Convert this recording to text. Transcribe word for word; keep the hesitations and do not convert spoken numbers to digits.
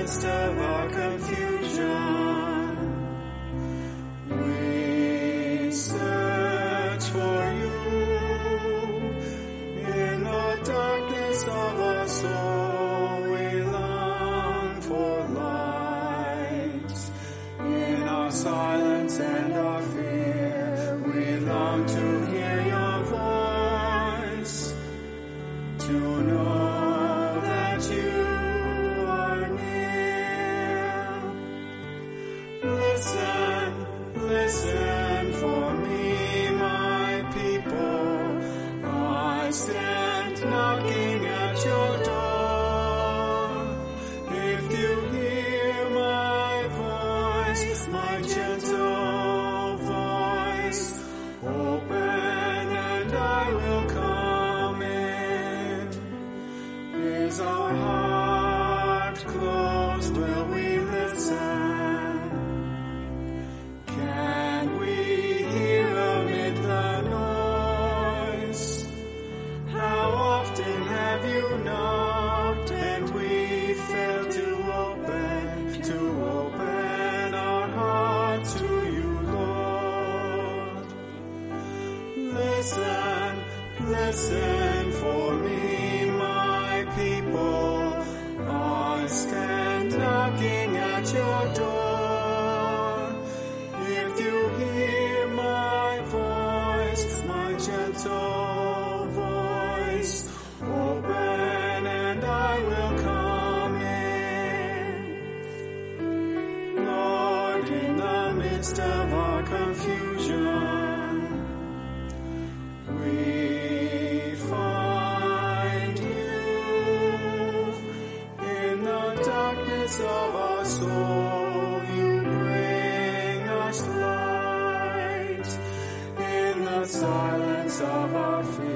midst of our confusion. We search for you in the darkness of our soul. We long for light in our silence and our fear. We long to hear your voice, to know that you are near. Listen, listen for me, my people. I stand knocking at your door. If you hear my voice, my gentle voice, open and I will come in. Is our heart closed? Will we listen? Can we hear amid the noise? How often have you knocked and we failed to open, to open our heart to you, Lord? Listen, listen for me, my people. I stand knocking at your door. If you hear my voice, my gentle voice, open and I will come in. Lord, in the midst of our confusion, we find you in the darkness of our soul. You bring us light in the silence of our fear.